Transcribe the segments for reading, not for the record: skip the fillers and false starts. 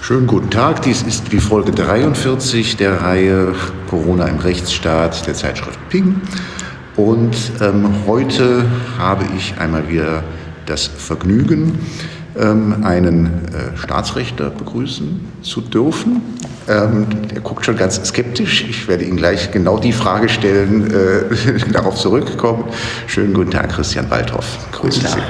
Schönen guten Tag, dies ist die Folge 43 der Reihe Corona im Rechtsstaat der Zeitschrift Ping. Und heute habe ich einmal wieder das Vergnügen, einen Staatsrechtler begrüßen zu dürfen. Er guckt schon ganz skeptisch. Ich werde Ihnen gleich genau die Frage stellen, darauf zurückkommen. Schönen guten Tag, Christian Waldhoff. Grüße Sie.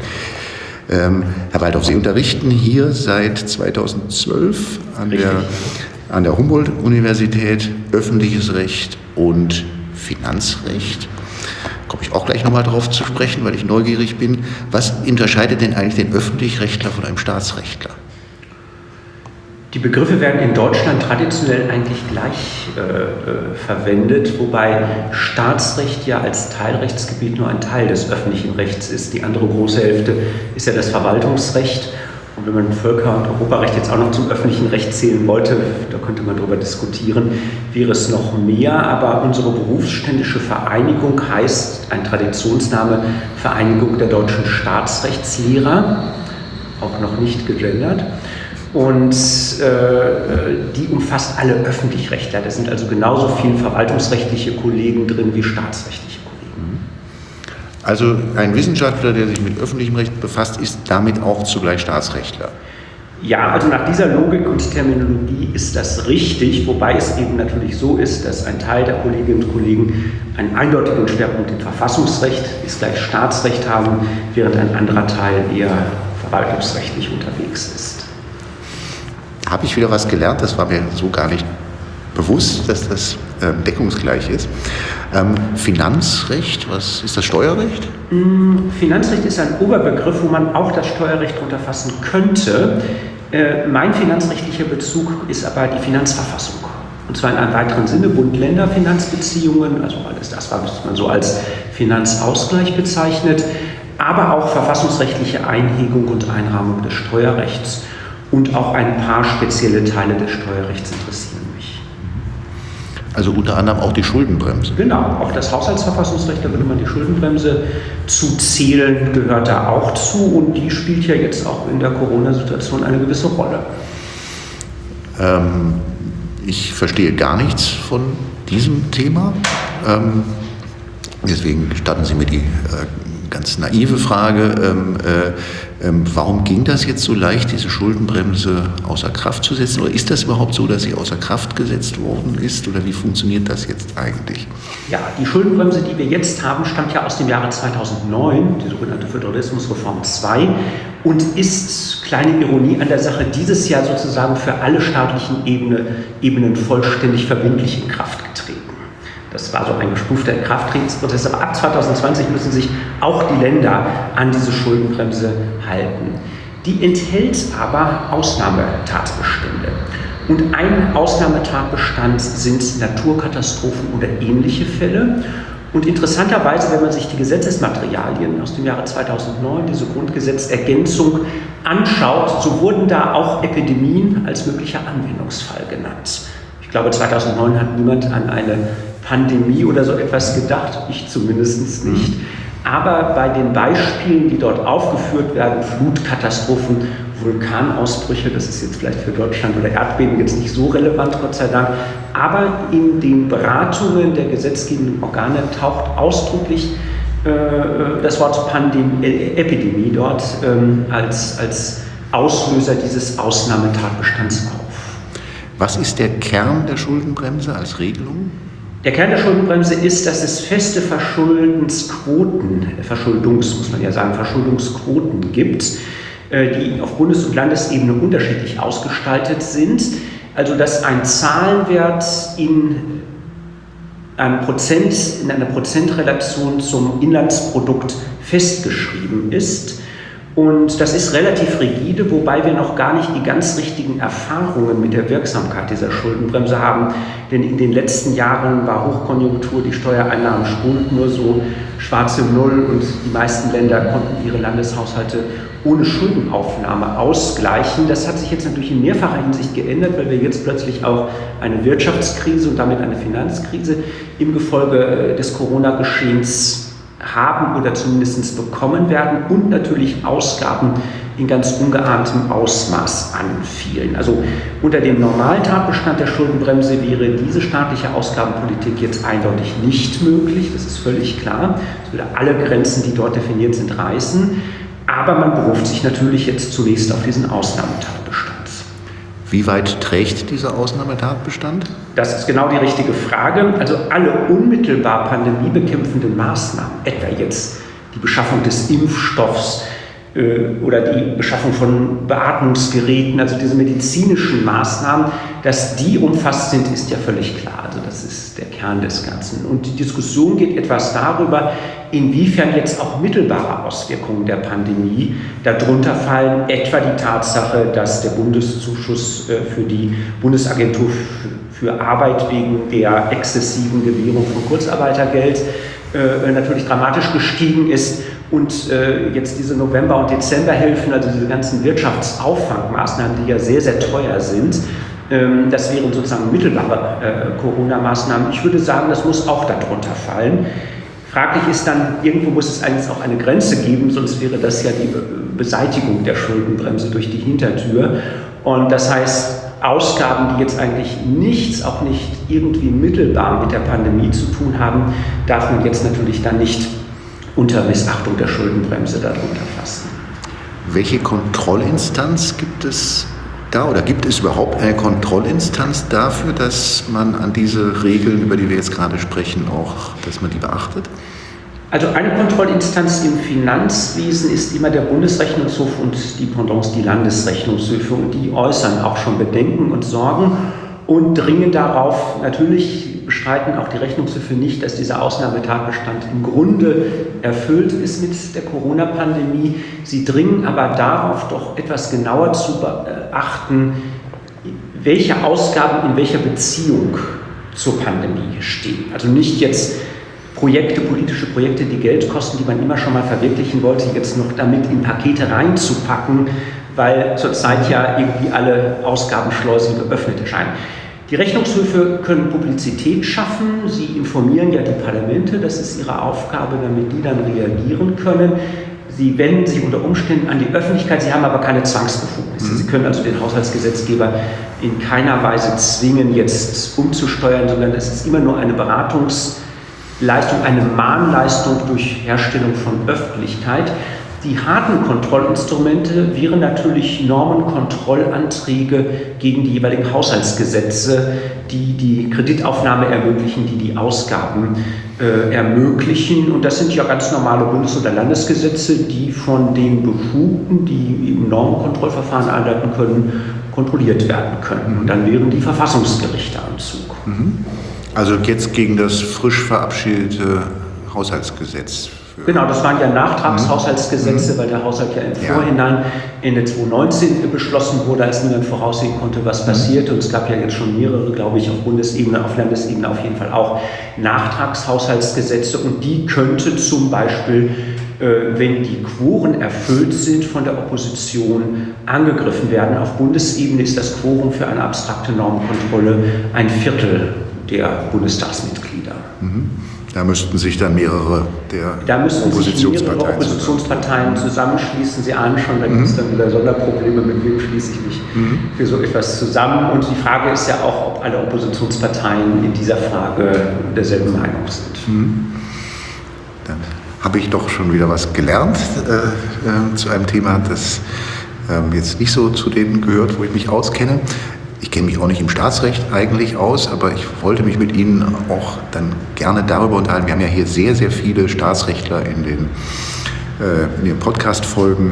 Herr Waldhoff, Sie unterrichten hier seit 2012 an der Humboldt-Universität öffentliches Recht und Finanzrecht. Da komme ich auch gleich nochmal drauf zu sprechen, weil ich neugierig bin. Was unterscheidet denn eigentlich den Öffentlichrechtler von einem Staatsrechtler? Die Begriffe werden in Deutschland traditionell eigentlich gleich verwendet, wobei Staatsrecht ja als Teilrechtsgebiet nur ein Teil des öffentlichen Rechts ist. Die andere große Hälfte ist ja das Verwaltungsrecht. Und wenn man Völker- und Europarecht jetzt auch noch zum öffentlichen Recht zählen wollte, da könnte man darüber diskutieren, wäre es noch mehr. Aber unsere berufsständische Vereinigung heißt, ein Traditionsname, Vereinigung der deutschen Staatsrechtslehrer, auch noch nicht gegendert. Und die umfasst alle Öffentlichrechtler. Da sind also genauso viele verwaltungsrechtliche Kollegen drin wie staatsrechtliche Kollegen. Also ein Wissenschaftler, der sich mit öffentlichem Recht befasst, ist damit auch zugleich Staatsrechtler? Ja, also nach dieser Logik und Terminologie ist das richtig, wobei es eben natürlich so ist, dass ein Teil der Kolleginnen und Kollegen einen eindeutigen Schwerpunkt im Verfassungsrecht, ist gleich Staatsrecht haben, während ein anderer Teil eher verwaltungsrechtlich unterwegs ist. Habe ich wieder was gelernt, das war mir so gar nicht bewusst, dass das deckungsgleich ist. Finanzrecht, was ist das Steuerrecht? Finanzrecht ist ein Oberbegriff, wo man auch das Steuerrecht drunter fassen könnte. Mein finanzrechtlicher Bezug ist aber die Finanzverfassung. Und zwar in einem weiteren Sinne Bund-Länder-Finanzbeziehungen, also alles das, was man so als Finanzausgleich bezeichnet, aber auch verfassungsrechtliche Einhegung und Einrahmung des Steuerrechts. Und auch ein paar spezielle Teile des Steuerrechts interessieren mich. Also unter anderem auch die Schuldenbremse? Genau, auch das Haushaltsverfassungsrecht, da würde man die Schuldenbremse zu zählen, gehört da auch zu. Und die spielt ja jetzt auch in der Corona-Situation eine gewisse Rolle. Ich verstehe gar nichts von diesem Thema. Deswegen gestatten Sie mir die ganz naive Frage, warum ging das jetzt so leicht, diese Schuldenbremse außer Kraft zu setzen? Oder ist das überhaupt so, dass sie außer Kraft gesetzt worden ist? Oder wie funktioniert das jetzt eigentlich? Ja, die Schuldenbremse, die wir jetzt haben, stammt ja aus dem Jahre 2009, die sogenannte Föderalismusreform 2, und ist, kleine Ironie an der Sache, dieses Jahr sozusagen für alle staatlichen Ebenen vollständig verbindlich in Kraft getreten. Das war so ein gestufter Inkrafttretensprozess, aber ab 2020 müssen sich auch die Länder an diese Schuldenbremse halten. Die enthält aber Ausnahmetatbestände. Und ein Ausnahmetatbestand sind Naturkatastrophen oder ähnliche Fälle. Und interessanterweise, wenn man sich die Gesetzesmaterialien aus dem Jahre 2009, diese Grundgesetzergänzung, anschaut, so wurden da auch Epidemien als möglicher Anwendungsfall genannt. Ich glaube, 2009 hat niemand an eine Pandemie oder so etwas gedacht, ich zumindest nicht. Aber bei den Beispielen, die dort aufgeführt werden, Flutkatastrophen, Vulkanausbrüche, das ist jetzt vielleicht für Deutschland oder Erdbeben jetzt nicht so relevant, Gott sei Dank, aber in den Beratungen der gesetzgebenden Organe taucht ausdrücklich das Wort Epidemie dort als Auslöser dieses Ausnahmetatbestands auf. Was ist der Kern der Schuldenbremse als Regelung? Der Kern der Schuldenbremse ist, dass es feste Verschuldungsquoten gibt, die auf Bundes- und Landesebene unterschiedlich ausgestaltet sind. Also dass ein Zahlenwert in einer Prozentrelation zum Inlandsprodukt festgeschrieben ist. Und das ist relativ rigide, wobei wir noch gar nicht die ganz richtigen Erfahrungen mit der Wirksamkeit dieser Schuldenbremse haben. Denn in den letzten Jahren war Hochkonjunktur, die Steuereinnahmen sprudelten nur so schwarze Null und die meisten Länder konnten ihre Landeshaushalte ohne Schuldenaufnahme ausgleichen. Das hat sich jetzt natürlich in mehrfacher Hinsicht geändert, weil wir jetzt plötzlich auch eine Wirtschaftskrise und damit eine Finanzkrise im Gefolge des Corona-Geschehens haben oder zumindest bekommen werden und natürlich Ausgaben in ganz ungeahntem Ausmaß anfielen. Also unter dem normalen Tatbestand der Schuldenbremse wäre diese staatliche Ausgabenpolitik jetzt eindeutig nicht möglich, das ist völlig klar. Es würde alle Grenzen, die dort definiert sind, reißen. Aber man beruft sich natürlich jetzt zunächst auf diesen Ausnahmetatbestand. Wie weit trägt dieser Ausnahmetatbestand? Das ist genau die richtige Frage. Also alle unmittelbar pandemiebekämpfenden Maßnahmen, etwa jetzt die Beschaffung des Impfstoffs oder die Beschaffung von Beatmungsgeräten, also diese medizinischen Maßnahmen, dass die umfasst sind, ist ja völlig klar. Also das ist der Kern des Ganzen. Und die Diskussion geht etwas darüber, inwiefern jetzt auch mittelbare Auswirkungen der Pandemie darunter fallen, etwa die Tatsache, dass der Bundeszuschuss für die Bundesagentur für Arbeit wegen der exzessiven Gewährung von Kurzarbeitergeld natürlich dramatisch gestiegen ist und jetzt diese November- und Dezemberhilfen, also diese ganzen Wirtschaftsauffangmaßnahmen, die ja sehr, sehr teuer sind, das wären sozusagen mittelbare Corona-Maßnahmen. Ich würde sagen, das muss auch darunter fallen. Fraglich ist dann, irgendwo muss es eigentlich auch eine Grenze geben, sonst wäre das ja die Beseitigung der Schuldenbremse durch die Hintertür. Und das heißt, Ausgaben, die jetzt eigentlich nichts, auch nicht irgendwie mittelbar mit der Pandemie zu tun haben, darf man jetzt natürlich dann nicht unter Missachtung der Schuldenbremse darunter fassen. Welche Kontrollinstanz gibt es da oder gibt es überhaupt eine Kontrollinstanz dafür, dass man an diese Regeln, über die wir jetzt gerade sprechen, dass man die beachtet? Also eine Kontrollinstanz im Finanzwesen ist immer der Bundesrechnungshof und die Pendants, die Landesrechnungshöfe, und die äußern auch schon Bedenken und Sorgen und dringen darauf. Natürlich bestreiten auch die Rechnungshöfe nicht, dass dieser Ausnahmetatbestand im Grunde erfüllt ist mit der Corona-Pandemie. Sie dringen aber darauf, doch etwas genauer zu beachten, welche Ausgaben in welcher Beziehung zur Pandemie stehen. Also nicht jetzt politische Projekte, die Geld kosten, die man immer schon mal verwirklichen wollte, jetzt noch damit in Pakete reinzupacken, weil zurzeit ja irgendwie alle Ausgabenschleusen geöffnet erscheinen. Die Rechnungshöfe können Publizität schaffen, sie informieren ja die Parlamente, das ist ihre Aufgabe, damit die dann reagieren können. Sie wenden sich unter Umständen an die Öffentlichkeit, sie haben aber keine Zwangsbefugnisse. Sie können also den Haushaltsgesetzgeber in keiner Weise zwingen, jetzt umzusteuern, sondern es ist immer nur eine Beratungsleistung, eine Mahnleistung durch Herstellung von Öffentlichkeit. Die harten Kontrollinstrumente wären natürlich Normenkontrollanträge gegen die jeweiligen Haushaltsgesetze, die die Kreditaufnahme ermöglichen, die die Ausgaben ermöglichen. Und das sind ja ganz normale Bundes- oder Landesgesetze, die von den Befugten, die eben Normenkontrollverfahren einleiten können, kontrolliert werden können. Und dann wären die Verfassungsgerichte am Zug. Also jetzt gegen das frisch verabschiedete Haushaltsgesetz. Genau, das waren ja Nachtragshaushaltsgesetze, weil der Haushalt ja im Vorhinein Ende 2019 beschlossen wurde, als niemand voraussehen konnte, was passiert. Und es gab ja jetzt schon mehrere, glaube ich, auf Bundesebene, auf Landesebene auf jeden Fall auch Nachtragshaushaltsgesetze. Und die könnte zum Beispiel, wenn die Quoren erfüllt sind, von der Opposition angegriffen werden. Auf Bundesebene ist das Quorum für eine abstrakte Normenkontrolle 1/4 der Bundestagsmitglieder. Da müssten sich dann mehrere der Oppositionsparteien zusammenschließen. Sie ahnen schon, da gibt es dann wieder Sonderprobleme, mit wem schließe ich mich für so etwas zusammen. Und die Frage ist ja auch, ob alle Oppositionsparteien in dieser Frage derselben Meinung sind. Dann habe ich doch schon wieder was gelernt zu einem Thema, das jetzt nicht so zu denen gehört, wo ich mich auskenne. Ich kenne mich auch nicht im Staatsrecht eigentlich aus, aber ich wollte mich mit Ihnen auch dann gerne darüber unterhalten. Wir haben ja hier sehr, sehr viele Staatsrechtler in den Podcast-Folgen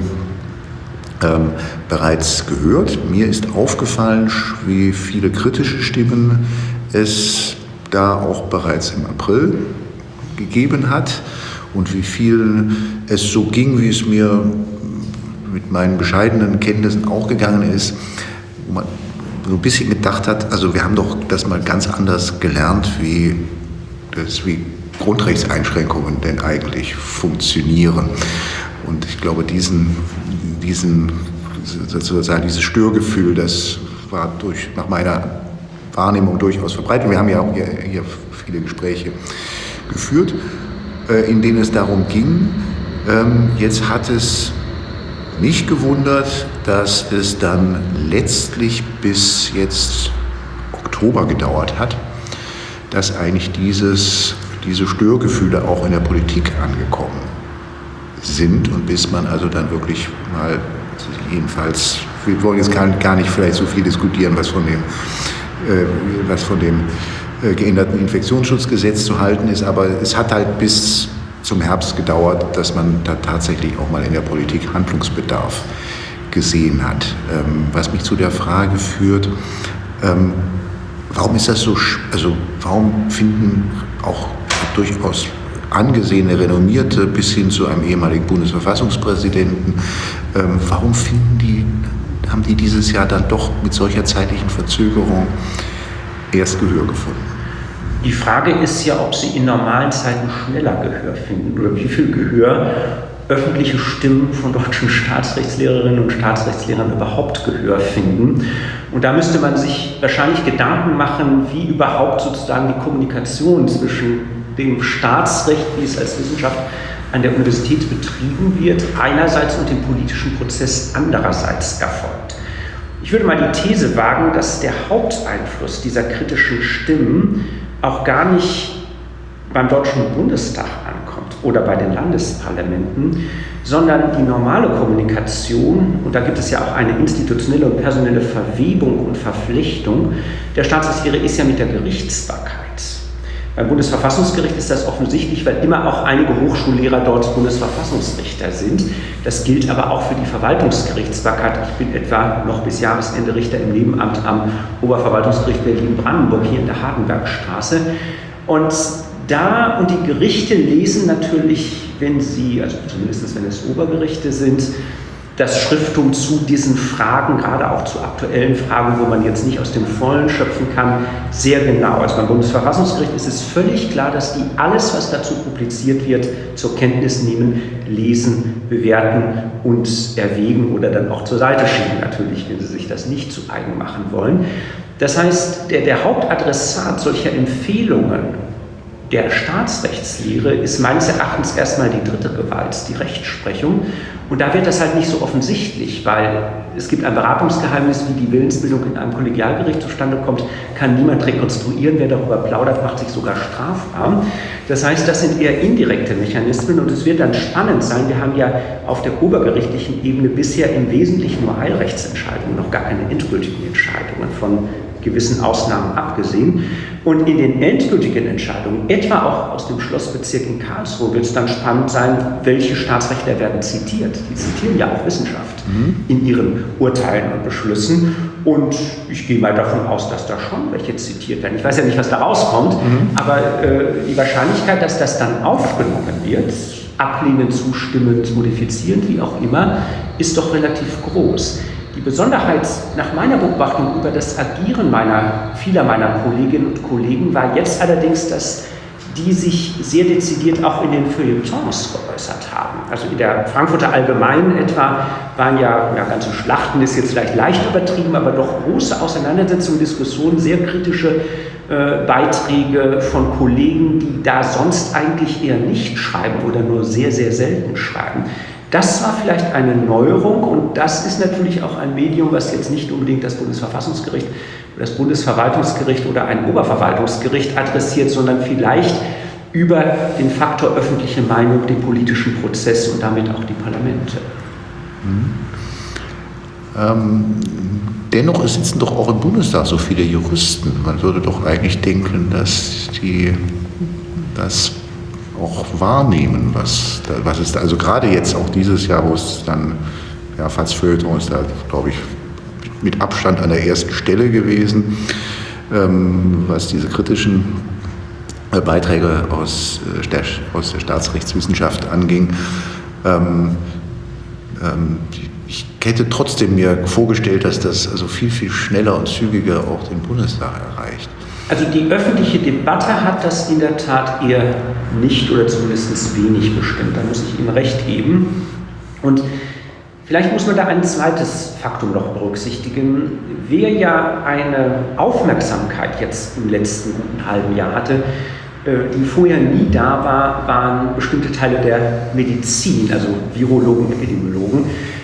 bereits gehört. Mir ist aufgefallen, wie viele kritische Stimmen es da auch bereits im April gegeben hat und wie viel es so ging, wie es mir mit meinen bescheidenen Kenntnissen auch gegangen ist, wo man so ein bisschen gedacht hat, also wir haben doch das mal ganz anders gelernt, wie Grundrechtseinschränkungen denn eigentlich funktionieren. Und ich glaube, dieses Störgefühl, das war nach meiner Wahrnehmung durchaus verbreitet. Wir haben ja auch hier viele Gespräche geführt, in denen es darum ging, jetzt hat es mich gewundert, dass es dann letztlich bis jetzt Oktober gedauert hat, dass eigentlich diese Störgefühle auch in der Politik angekommen sind und bis man also dann wirklich mal, jedenfalls, wir wollen jetzt gar nicht vielleicht so viel diskutieren, was von dem geänderten Infektionsschutzgesetz zu halten ist, aber es hat halt bis zum Herbst gedauert, dass man da tatsächlich auch mal in der Politik Handlungsbedarf gesehen hat. Was mich zu der Frage führt, warum ist das so, also warum finden auch durchaus angesehene, renommierte bis hin zu einem ehemaligen Bundesverfassungspräsidenten, haben die dieses Jahr dann doch mit solcher zeitlichen Verzögerung erst Gehör gefunden? Die Frage ist ja, ob sie in normalen Zeiten schneller Gehör finden oder wie viel Gehör öffentliche Stimmen von deutschen Staatsrechtslehrerinnen und Staatsrechtslehrern überhaupt Gehör finden. Und da müsste man sich wahrscheinlich Gedanken machen, wie überhaupt sozusagen die Kommunikation zwischen dem Staatsrecht, wie es als Wissenschaft an der Universität betrieben wird, einerseits und dem politischen Prozess andererseits erfolgt. Ich würde mal die These wagen, dass der Haupteinfluss dieser kritischen Stimmen auch gar nicht beim Deutschen Bundestag ankommt oder bei den Landesparlamenten, sondern die normale Kommunikation, und da gibt es ja auch eine institutionelle und personelle Verwebung und Verflechtung, der Staatsrechtslehre ist ja mit der Gerichtsbarkeit. Beim Bundesverfassungsgericht ist das offensichtlich, weil immer auch einige Hochschullehrer dort Bundesverfassungsrichter sind. Das gilt aber auch für die Verwaltungsgerichtsbarkeit. Ich bin etwa noch bis Jahresende Richter im Nebenamt am Oberverwaltungsgericht Berlin-Brandenburg hier in der Hardenbergstraße. Und die Gerichte lesen natürlich, wenn sie, also zumindest wenn es Obergerichte sind, das Schrifttum zu diesen Fragen, gerade auch zu aktuellen Fragen, wo man jetzt nicht aus dem Vollen schöpfen kann, sehr genau. Also beim Bundesverfassungsgericht ist es völlig klar, dass die alles, was dazu publiziert wird, zur Kenntnis nehmen, lesen, bewerten und erwägen oder dann auch zur Seite schieben, natürlich, wenn sie sich das nicht zu eigen machen wollen. Das heißt, der Hauptadressat solcher Empfehlungen der Staatsrechtslehre ist meines Erachtens erstmal die dritte Gewalt, die Rechtsprechung. Und da wird das halt nicht so offensichtlich, weil es gibt ein Beratungsgeheimnis, wie die Willensbildung in einem Kollegialgericht zustande kommt, kann niemand rekonstruieren. Wer darüber plaudert, macht sich sogar strafbar. Das heißt, das sind eher indirekte Mechanismen und es wird dann spannend sein. Wir haben ja auf der obergerichtlichen Ebene bisher im Wesentlichen nur Eilrechtsentscheidungen, noch gar keine endgültigen Entscheidungen von gewissen Ausnahmen abgesehen. Und in den endgültigen Entscheidungen, etwa auch aus dem Schlossbezirk in Karlsruhe, wird es dann spannend sein, welche Staatsrechtler werden zitiert. Die zitieren ja auch Wissenschaft in ihren Urteilen und Beschlüssen. Und ich gehe mal davon aus, dass da schon welche zitiert werden. Ich weiß ja nicht, was da rauskommt, aber die Wahrscheinlichkeit, dass das dann aufgenommen wird, ablehnend, zustimmend, modifizierend, wie auch immer, ist doch relativ groß. Die Besonderheit nach meiner Beobachtung über das Agieren vieler meiner Kolleginnen und Kollegen war jetzt allerdings, dass die sich sehr dezidiert auch in den Feuilletons geäußert haben. Also in der Frankfurter Allgemeinen etwa waren ja ganze Schlachten, ist jetzt vielleicht leicht übertrieben, aber doch große Auseinandersetzungen, Diskussionen, sehr kritische Beiträge von Kollegen, die da sonst eigentlich eher nicht schreiben oder nur sehr, sehr selten schreiben. Das war vielleicht eine Neuerung und das ist natürlich auch ein Medium, was jetzt nicht unbedingt das Bundesverfassungsgericht oder das Bundesverwaltungsgericht oder ein Oberverwaltungsgericht adressiert, sondern vielleicht über den Faktor öffentliche Meinung, den politischen Prozess und damit auch die Parlamente. Dennoch sitzen doch auch im Bundestag so viele Juristen. Man würde doch eigentlich denken, dass die das auch wahrnehmen, was ist da, also gerade jetzt auch dieses Jahr, wo es dann, ja, fast Feuilleton ist da, glaube ich, mit Abstand an der ersten Stelle gewesen, was diese kritischen Beiträge aus der Staatsrechtswissenschaft anging. Ich hätte trotzdem mir vorgestellt, dass das also viel, viel schneller und zügiger auch den Bundestag erreicht. Also die öffentliche Debatte hat das in der Tat eher nicht oder zumindest wenig bestimmt. Da muss ich Ihnen recht geben. Und vielleicht muss man da ein zweites Faktum noch berücksichtigen. Wer ja eine Aufmerksamkeit jetzt im letzten guten halben Jahr hatte, die vorher nie da war, waren bestimmte Teile der Medizin, also Virologen, Epidemiologen.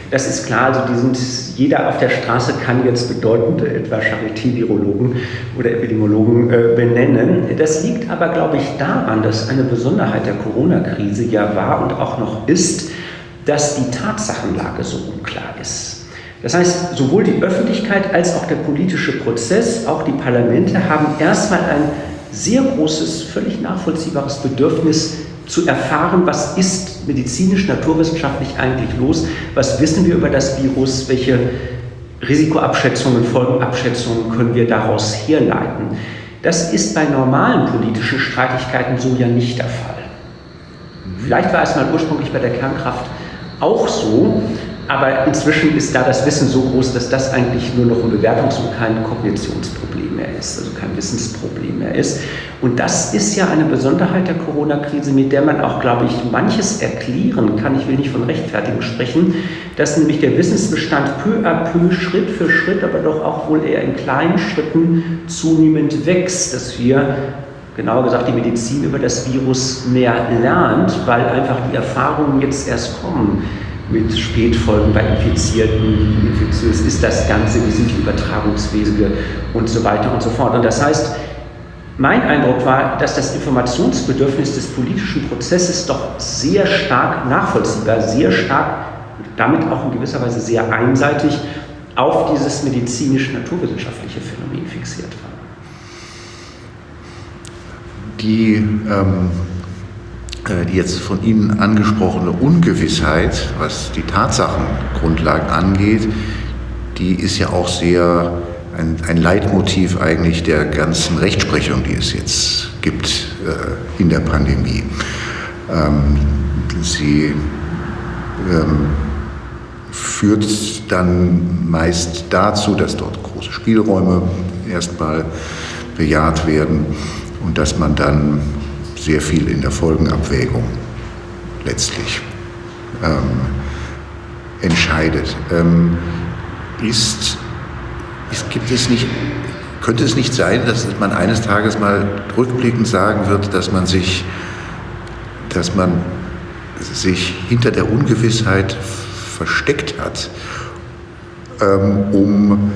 Das ist klar, also jeder auf der Straße kann jetzt bedeutende etwa Charité-Virologen oder Epidemiologen benennen. Das liegt aber, glaube ich, daran, dass eine Besonderheit der Corona-Krise ja war und auch noch ist, dass die Tatsachenlage so unklar ist. Das heißt, sowohl die Öffentlichkeit als auch der politische Prozess, auch die Parlamente haben erstmal ein sehr großes, völlig nachvollziehbares Bedürfnis zu erfahren, was ist medizinisch, naturwissenschaftlich eigentlich los, was wissen wir über das Virus, welche Risikoabschätzungen, Folgenabschätzungen können wir daraus herleiten. Das ist bei normalen politischen Streitigkeiten so ja nicht der Fall. Vielleicht war es mal ursprünglich bei der Kernkraft auch so, aber inzwischen ist da das Wissen so groß, dass das eigentlich nur noch ein Bewertungs- und kein Kognitionsproblem mehr ist, also kein Wissensproblem mehr ist. Und das ist ja eine Besonderheit der Corona-Krise, mit der man auch, glaube ich, manches erklären kann. Ich will nicht von Rechtfertigung sprechen, dass nämlich der Wissensbestand peu à peu, Schritt für Schritt, aber doch auch wohl eher in kleinen Schritten zunehmend wächst, dass wir, genauer gesagt, die Medizin über das Virus mehr lernt, weil einfach die Erfahrungen jetzt erst kommen mit Spätfolgen bei Infizierten, wie infektiös ist das Ganze, wie sind die Übertragungswege und so weiter und so fort. Und das heißt, mein Eindruck war, dass das Informationsbedürfnis des politischen Prozesses doch sehr stark nachvollziehbar, sehr stark, damit auch in gewisser Weise sehr einseitig auf dieses medizinisch-naturwissenschaftliche Phänomen fixiert war. Die jetzt von Ihnen angesprochene Ungewissheit, was die Tatsachengrundlagen angeht, die ist ja auch sehr ein Leitmotiv eigentlich der ganzen Rechtsprechung, die es jetzt gibt in der Pandemie. Sie führt dann meist dazu, dass dort große Spielräume erstmal bejaht werden und dass man dann sehr viel in der Folgenabwägung letztlich entscheidet. Könnte es nicht sein, dass man eines Tages mal rückblickend sagen wird, dass man sich hinter der Ungewissheit versteckt hat, um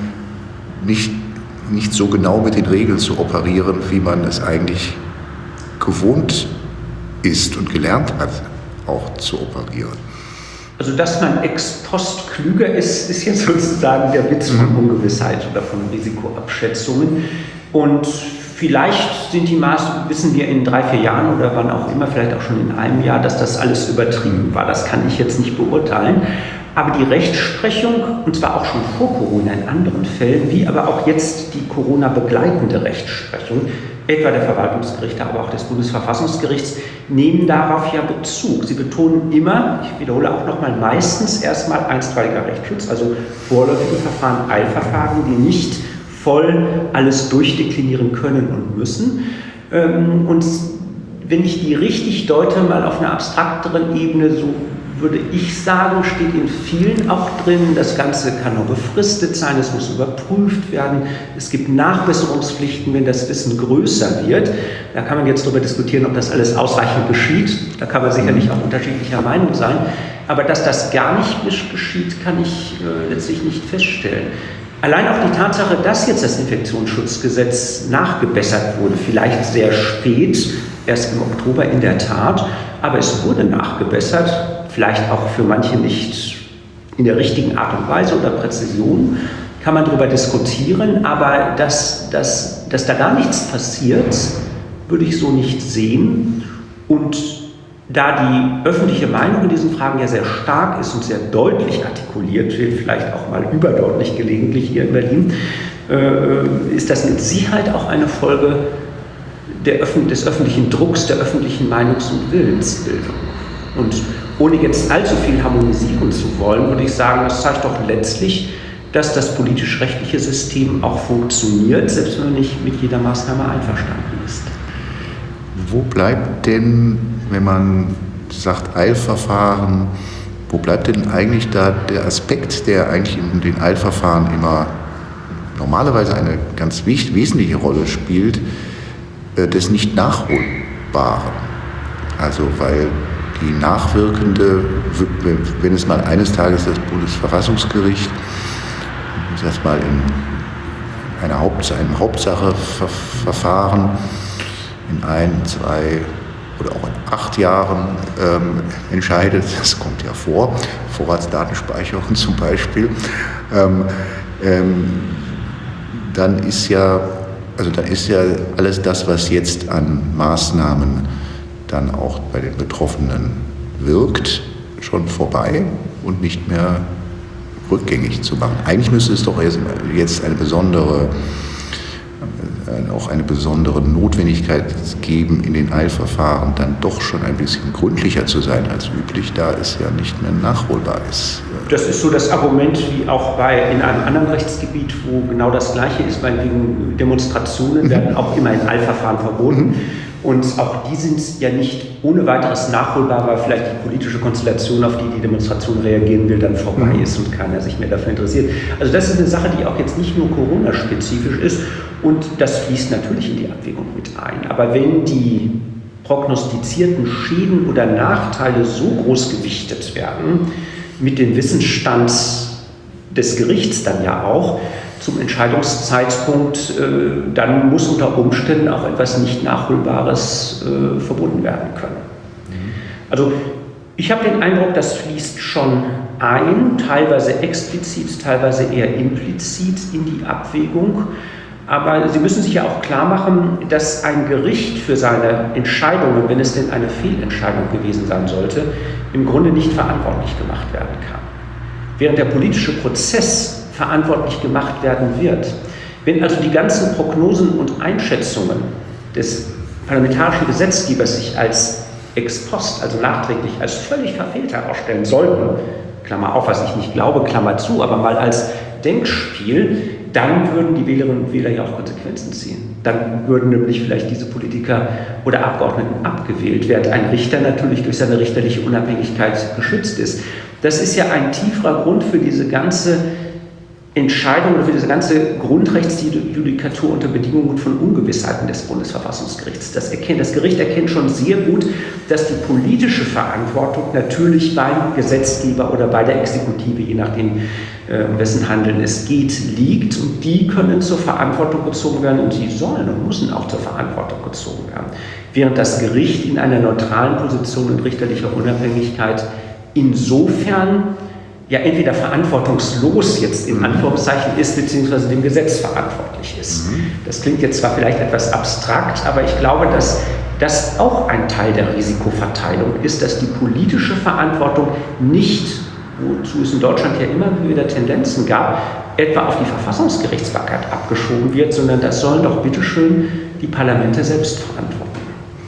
nicht so genau mit den Regeln zu operieren, wie man es eigentlich gewohnt ist und gelernt hat, auch zu operieren? Also, dass man ex post klüger ist, ist jetzt sozusagen der Witz von Ungewissheit oder von Risikoabschätzungen. Und vielleicht sind die Maßnahmen, wissen wir in 3-4 Jahren oder wann auch immer, vielleicht auch schon in einem Jahr, dass das alles übertrieben war. Das kann ich jetzt nicht beurteilen. Aber die Rechtsprechung, und zwar auch schon vor Corona in anderen Fällen, wie aber auch jetzt die Corona-begleitende Rechtsprechung, etwa der Verwaltungsgerichte, aber auch des Bundesverfassungsgerichts, nehmen darauf ja Bezug. Sie betonen immer, ich wiederhole auch nochmal, meistens erstmal einstweiliger Rechtsschutz, also vorläufige Verfahren, Eilverfahren, die nicht voll alles durchdeklinieren können und müssen. Und wenn ich die richtig deute, mal auf einer abstrakteren Ebene, so würde ich sagen, steht in vielen auch drin, das Ganze kann nur befristet sein, es muss überprüft werden, es gibt Nachbesserungspflichten, wenn das Wissen größer wird. Da kann man jetzt darüber diskutieren, ob das alles ausreichend geschieht, da kann man sicherlich auch unterschiedlicher Meinung sein, aber dass das gar nicht geschieht, kann ich letztlich nicht feststellen. Allein auch die Tatsache, dass jetzt das Infektionsschutzgesetz nachgebessert wurde, vielleicht sehr spät, erst im Oktober in der Tat, aber es wurde nachgebessert, vielleicht auch für manche nicht in der richtigen Art und Weise oder Präzision, kann man darüber diskutieren, aber dass da gar nichts passiert, würde ich so nicht sehen. Und da die öffentliche Meinung in diesen Fragen ja sehr stark ist und sehr deutlich artikuliert wird, vielleicht auch mal überdeutlich gelegentlich hier in Berlin, ist das mit Sicherheit auch eine Folge des öffentlichen Drucks, der öffentlichen Meinungs- und Willensbildung. Und ohne jetzt allzu viel harmonisieren zu wollen, würde ich sagen, das zeigt doch letztlich, dass das politisch-rechtliche System auch funktioniert, selbst wenn man nicht mit jeder Maßnahme einverstanden ist. Wo bleibt denn, wenn man sagt Eilverfahren, wo bleibt denn eigentlich da der Aspekt, der eigentlich in den Eilverfahren immer normalerweise eine ganz wesentliche Rolle spielt, des Nicht-Nachholbaren? Also weil die nachwirkende, wenn es mal eines Tages das Bundesverfassungsgericht, ich sag mal in einem Hauptsacheverfahren in 1, 2 oder auch in 8 Jahren entscheidet, das kommt ja vor, Vorratsdatenspeicherung zum Beispiel, dann ist ja alles das, was jetzt an Maßnahmen dann auch bei den Betroffenen wirkt, schon vorbei und nicht mehr rückgängig zu machen. Eigentlich müsste es doch jetzt eine besondere Notwendigkeit geben, in den Eilverfahren dann doch schon ein bisschen gründlicher zu sein als üblich, da es ja nicht mehr nachholbar ist. Das ist so das Argument wie auch in einem anderen Rechtsgebiet, wo genau das Gleiche ist, weil wegen Demonstrationen werden auch immer in Eilverfahren verboten. Und auch die sind ja nicht ohne weiteres nachholbar, weil vielleicht die politische Konstellation, auf die die Demonstration reagieren will, dann vorbei ist und keiner sich mehr dafür interessiert. Also das ist eine Sache, die auch jetzt nicht nur Corona-spezifisch ist und das fließt natürlich in die Abwägung mit ein. Aber wenn die prognostizierten Schäden oder Nachteile so groß gewichtet werden, mit dem Wissensstand des Gerichts dann ja auch, zum Entscheidungszeitpunkt, dann muss unter Umständen auch etwas nicht Nachholbares verbunden werden können. Also ich habe den Eindruck, das fließt schon ein, teilweise explizit, teilweise eher implizit in die Abwägung. Aber Sie müssen sich ja auch klar machen, dass ein Gericht für seine Entscheidungen, wenn es denn eine Fehlentscheidung gewesen sein sollte, im Grunde nicht verantwortlich gemacht werden kann. Während der politische Prozess verantwortlich gemacht werden wird. Wenn also die ganzen Prognosen und Einschätzungen des parlamentarischen Gesetzgebers sich als ex post, also nachträglich, als völlig verfehlt herausstellen sollten, Klammer auf, was ich nicht glaube, Klammer zu, aber mal als Denkspiel, dann würden die Wählerinnen und Wähler ja auch Konsequenzen ziehen. Dann würden nämlich vielleicht diese Politiker oder Abgeordneten abgewählt, während ein Richter natürlich durch seine richterliche Unabhängigkeit geschützt ist. Das ist ja ein tieferer Grund für diese ganze Entscheidung oder für diese ganze Grundrechtsjudikatur unter Bedingungen von Ungewissheiten des Bundesverfassungsgerichts. Das Gericht erkennt schon sehr gut, dass die politische Verantwortung natürlich beim Gesetzgeber oder bei der Exekutive, je nachdem, um wessen Handeln es geht, liegt. Und die können zur Verantwortung gezogen werden und sie sollen und müssen auch zur Verantwortung gezogen werden. Während das Gericht in einer neutralen Position und richterlicher Unabhängigkeit insofern ja entweder verantwortungslos jetzt in Anführungszeichen ist, beziehungsweise dem Gesetz verantwortlich ist. Das klingt jetzt zwar vielleicht etwas abstrakt, aber ich glaube, dass das auch ein Teil der Risikoverteilung ist, dass die politische Verantwortung nicht, wozu es in Deutschland ja immer wieder Tendenzen gab, etwa auf die Verfassungsgerichtsbarkeit abgeschoben wird, sondern das sollen doch bitteschön die Parlamente selbst verantworten.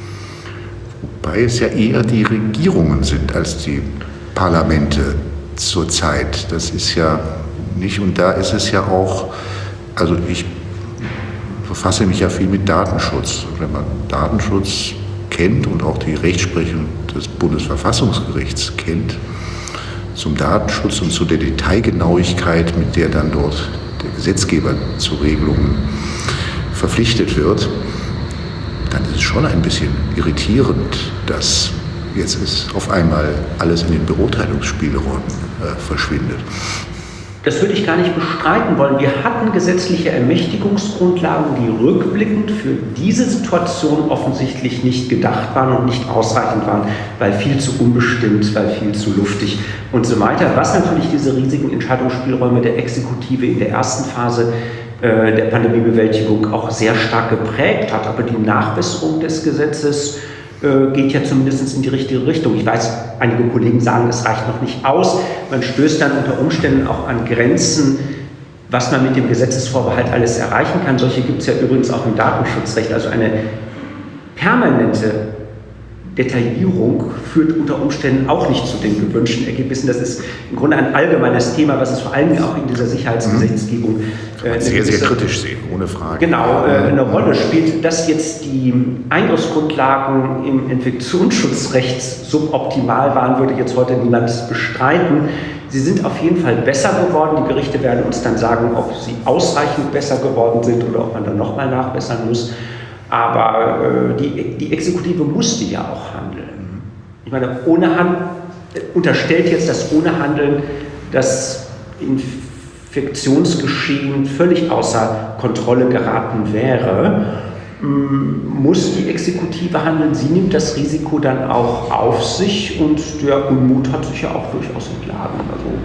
Wobei es ja eher die Regierungen sind als die Parlamente zurzeit. Das ist ja nicht, und da ist es ja auch, also ich befasse mich ja viel mit Datenschutz. Wenn man Datenschutz kennt und auch die Rechtsprechung des Bundesverfassungsgerichts kennt, zum Datenschutz und zu der Detailgenauigkeit, mit der dann dort der Gesetzgeber zu Regelungen verpflichtet wird, dann ist es schon ein bisschen irritierend, dass jetzt ist auf einmal alles in den Beurteilungsspielräumen verschwindet. Das würde ich gar nicht bestreiten wollen. Wir hatten gesetzliche Ermächtigungsgrundlagen, die rückblickend für diese Situation offensichtlich nicht gedacht waren und nicht ausreichend waren, weil viel zu unbestimmt, weil viel zu luftig und so weiter. Was natürlich diese riesigen Entscheidungsspielräume der Exekutive in der ersten Phase der Pandemiebewältigung auch sehr stark geprägt hat. Aber die Nachbesserung des Gesetzes geht ja zumindest in die richtige Richtung. Ich weiß, einige Kollegen sagen, es reicht noch nicht aus. Man stößt dann unter Umständen auch an Grenzen, was man mit dem Gesetzesvorbehalt alles erreichen kann. Solche gibt es ja übrigens auch im Datenschutzrecht. Also eine permanente Detaillierung führt unter Umständen auch nicht zu den gewünschten Ergebnissen. Das ist im Grunde ein allgemeines Thema, was es vor allem auch in dieser Sicherheitsgesetzgebung sehr, sehr kritisch sehen, ohne Frage. Genau, eine Rolle spielt. Dass jetzt die Eingriffsgrundlagen im Infektionsschutzrecht suboptimal waren, würde jetzt heute niemand bestreiten. Sie sind auf jeden Fall besser geworden. Die Gerichte werden uns dann sagen, ob sie ausreichend besser geworden sind oder ob man dann nochmal nachbessern muss. Aber die Exekutive musste ja auch handeln. Ich meine, unterstellt jetzt, dass ohne Handeln das Infektionsgeschehen völlig außer Kontrolle geraten wäre, muss die Exekutive handeln. Sie nimmt das Risiko dann auch auf sich und der Unmut hat sich ja auch durchaus entladen.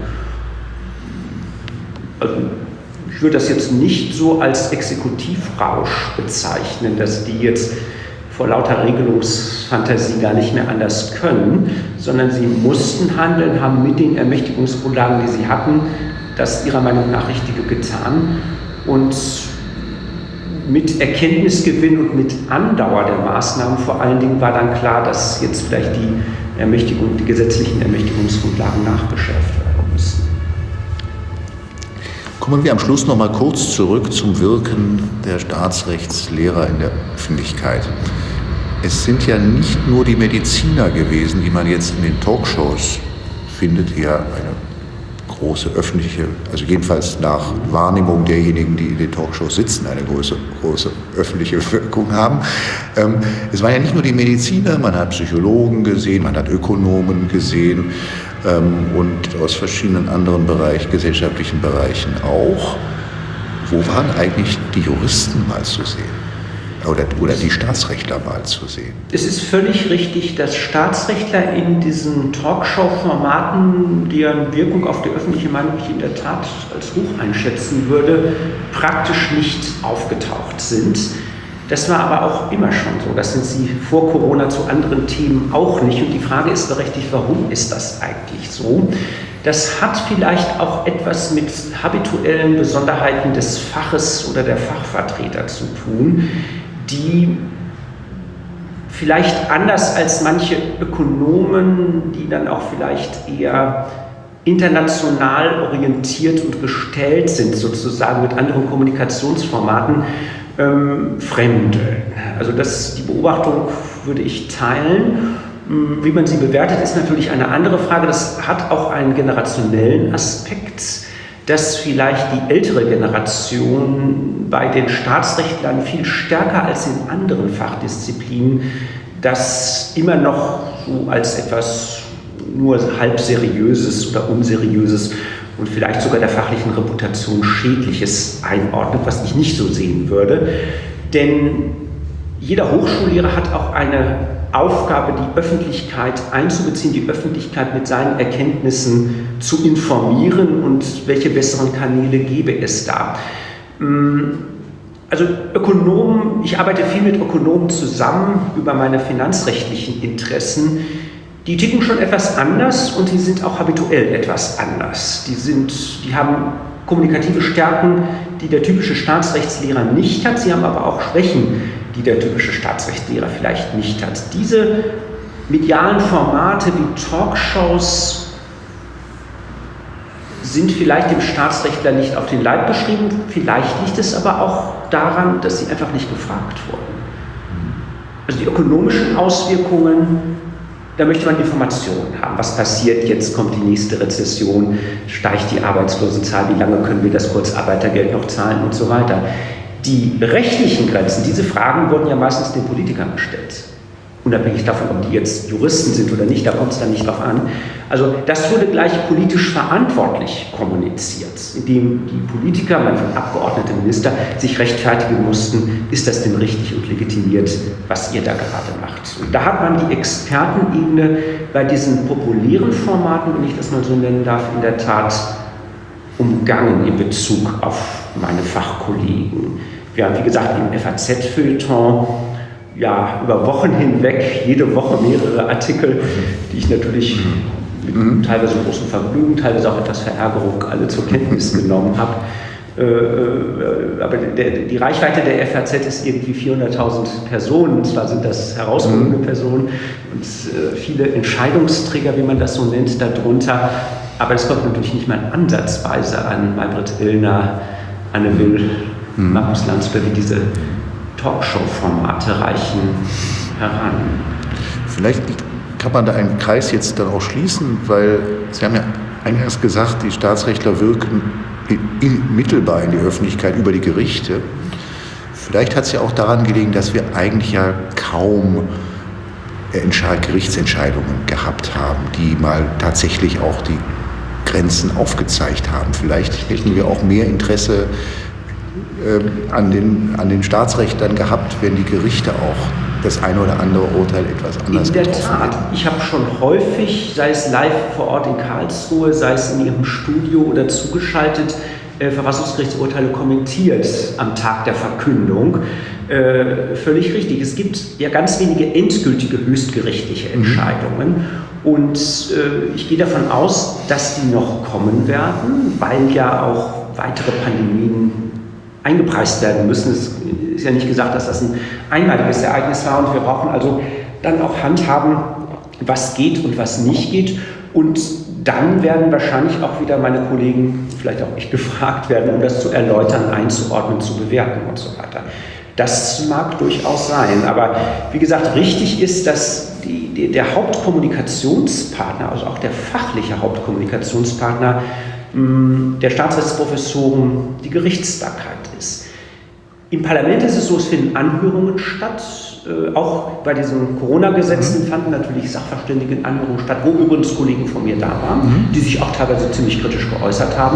Also ich würde das jetzt nicht so als Exekutivrausch bezeichnen, dass die jetzt vor lauter Regelungsfantasie gar nicht mehr anders können, sondern sie mussten handeln, haben mit den Ermächtigungsgrundlagen, die sie hatten, das ihrer Meinung nach Richtige getan. Und mit Erkenntnisgewinn und mit Andauer der Maßnahmen vor allen Dingen war dann klar, dass jetzt vielleicht die gesetzlichen Ermächtigungsgrundlagen nachgeschärft werden müssen. Kommen wir am Schluss noch mal kurz zurück zum Wirken der Staatsrechtslehrer in der Öffentlichkeit. Es sind ja nicht nur die Mediziner gewesen, die man jetzt in den Talkshows findet, eher eine große öffentliche, also jedenfalls nach Wahrnehmung derjenigen, die in den Talkshows sitzen, eine große öffentliche Wirkung haben. Es waren ja nicht nur die Mediziner, man hat Psychologen gesehen, man hat Ökonomen gesehen und aus verschiedenen anderen gesellschaftlichen Bereichen auch. Wo waren eigentlich die Juristen mal zu sehen? Oder die Staatsrechtler mal zu sehen. Es ist völlig richtig, dass Staatsrechtler in diesen Talkshow-Formaten, deren Wirkung auf die öffentliche Meinung ich in der Tat als hoch einschätzen würde, praktisch nicht aufgetaucht sind. Das war aber auch immer schon so. Das sind sie vor Corona zu anderen Themen auch nicht. Und die Frage ist berechtigt, warum ist das eigentlich so? Das hat vielleicht auch etwas mit habituellen Besonderheiten des Faches oder der Fachvertreter zu tun, die vielleicht anders als manche Ökonomen, die dann auch vielleicht eher international orientiert und gestellt sind, sozusagen mit anderen Kommunikationsformaten, fremdeln. Also die Beobachtung würde ich teilen. Wie man sie bewertet, ist natürlich eine andere Frage. Das hat auch einen generationellen Aspekt, dass vielleicht die ältere Generation bei den Staatsrechtlern viel stärker als in anderen Fachdisziplinen das immer noch so als etwas nur halb seriöses oder unseriöses und vielleicht sogar der fachlichen Reputation Schädliches einordnet, was ich nicht so sehen würde. Denn jeder Hochschullehrer hat auch eine Aufgabe, die Öffentlichkeit einzubeziehen, die Öffentlichkeit mit seinen Erkenntnissen zu informieren und welche besseren Kanäle gäbe es da. Also Ökonomen, ich arbeite viel mit Ökonomen zusammen über meine finanzrechtlichen Interessen. Die ticken schon etwas anders und die sind auch habituell etwas anders. Die haben kommunikative Stärken, die der typische Staatsrechtslehrer nicht hat. Sie haben aber auch Schwächen, die der typische Staatsrechtslehrer vielleicht nicht hat. Diese medialen Formate wie Talkshows sind vielleicht dem Staatsrechtler nicht auf den Leib geschrieben. Vielleicht liegt es aber auch daran, dass sie einfach nicht gefragt wurden. Also die ökonomischen Auswirkungen, da möchte man Informationen haben. Was passiert jetzt? Kommt die nächste Rezession? Steigt die Arbeitslosenzahl? Wie lange können wir das Kurzarbeitergeld noch zahlen und so weiter? Die rechtlichen Grenzen, diese Fragen wurden ja meistens den Politikern gestellt. Unabhängig davon, ob die jetzt Juristen sind oder nicht, da kommt es dann nicht drauf an. Also das wurde gleich politisch verantwortlich kommuniziert, indem die Politiker, manchmal Abgeordnete, Minister, sich rechtfertigen mussten, ist das denn richtig und legitimiert, was ihr da gerade macht. Und da hat man die Expertenebene bei diesen populären Formaten, wenn ich das mal so nennen darf, in der Tat umgangen in Bezug auf meine Fachkollegen. Wir haben, wie gesagt, im FAZ-Feuilleton ja über Wochen hinweg, jede Woche mehrere Artikel, die ich natürlich mit teilweise großem Vergnügen, teilweise auch etwas Verärgerung alle zur Kenntnis genommen habe. Aber die Reichweite der FAZ ist irgendwie 400.000 Personen, und zwar sind das herausgehobene Personen und viele Entscheidungsträger, wie man das so nennt, darunter. Aber es kommt natürlich nicht mal ansatzweise an Maybrit Illner, Anne Will, Markus Lanz oder wie diese Talkshow-Formate reichen heran. Vielleicht kann man da einen Kreis jetzt dann auch schließen, weil Sie haben ja eingangs gesagt, die Staatsrechtler wirken mittelbar in die Öffentlichkeit über die Gerichte. Vielleicht hat es ja auch daran gelegen, dass wir eigentlich ja kaum Gerichtsentscheidungen gehabt haben, die mal tatsächlich auch die Grenzen aufgezeigt haben. Vielleicht hätten wir auch mehr Interesse an den Staatsrechtlern gehabt, wenn die Gerichte auch das eine oder andere Urteil etwas anders getroffen hätten. In der Tat. Ich habe schon häufig, sei es live vor Ort in Karlsruhe, sei es in Ihrem Studio oder zugeschaltet, Verfassungsgerichtsurteile kommentiert am Tag der Verkündung. Völlig richtig. Es gibt ja ganz wenige endgültige höchstgerichtliche Entscheidungen. Und ich gehe davon aus, dass die noch kommen werden, weil ja auch weitere Pandemien eingepreist werden müssen. Es ist ja nicht gesagt, dass das ein einmaliges Ereignis war. Und wir brauchen also dann auch handhaben, was geht und was nicht geht. Und dann werden wahrscheinlich auch wieder meine Kollegen, vielleicht auch ich, gefragt werden, um das zu erläutern, einzuordnen, zu bewerten und so weiter. Das mag durchaus sein, aber wie gesagt, richtig ist, dass der Hauptkommunikationspartner, also auch der fachliche Hauptkommunikationspartner der Staatsrechtsprofessoren die Gerichtsbarkeit ist. Im Parlament ist es so, es finden Anhörungen statt. Auch bei diesen Corona-Gesetzen fanden natürlich Sachverständigenanhörungen statt, wo übrigens Kollegen von mir da waren, die sich auch teilweise ziemlich kritisch geäußert haben.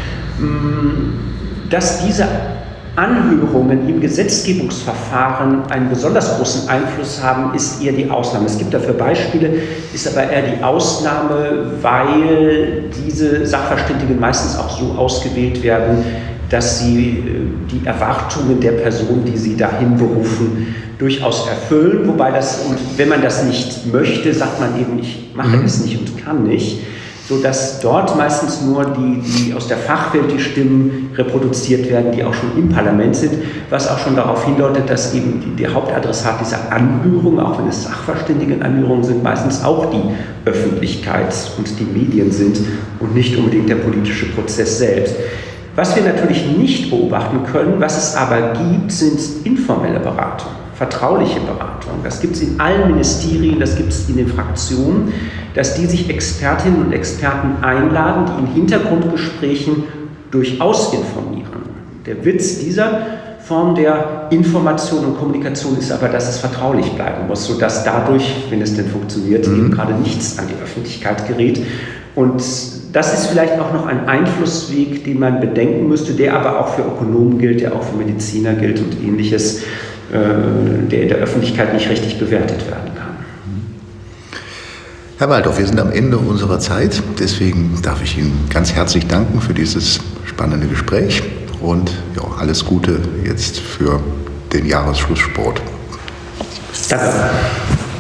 Dass diese Anhörungen im Gesetzgebungsverfahren einen besonders großen Einfluss haben, ist eher die Ausnahme. Es gibt dafür Beispiele, ist aber eher die Ausnahme, weil diese Sachverständigen meistens auch so ausgewählt werden, dass sie die Erwartungen der Person, die sie dahin berufen, durchaus erfüllen. Wobei und wenn man das nicht möchte, sagt man eben, ich mache es nicht und kann nicht. Sodass dort meistens nur die aus der Fachwelt die Stimmen reproduziert werden, die auch schon im Parlament sind, was auch schon darauf hindeutet, dass eben der Hauptadressat dieser Anhörung, auch wenn es Sachverständigenanhörungen sind, meistens auch die Öffentlichkeit und die Medien sind und nicht unbedingt der politische Prozess selbst. Was wir natürlich nicht beobachten können, was es aber gibt, sind informelle Beratungen, vertrauliche Beratungen. Das gibt es in allen Ministerien, das gibt es in den Fraktionen, dass die sich Expertinnen und Experten einladen, die in Hintergrundgesprächen durchaus informieren. Der Witz dieser Form der Information und Kommunikation ist aber, dass es vertraulich bleiben muss, sodass dadurch, wenn es denn funktioniert, eben gerade nichts an die Öffentlichkeit gerät. Und das ist vielleicht auch noch ein Einflussweg, den man bedenken müsste, der aber auch für Ökonomen gilt, der auch für Mediziner gilt und Ähnliches, der in der Öffentlichkeit nicht richtig bewertet werden kann. Herr Waldorf, wir sind am Ende unserer Zeit, deswegen darf ich Ihnen ganz herzlich danken für dieses spannende Gespräch und ja, alles Gute jetzt für den Jahresschlusssport. Danke.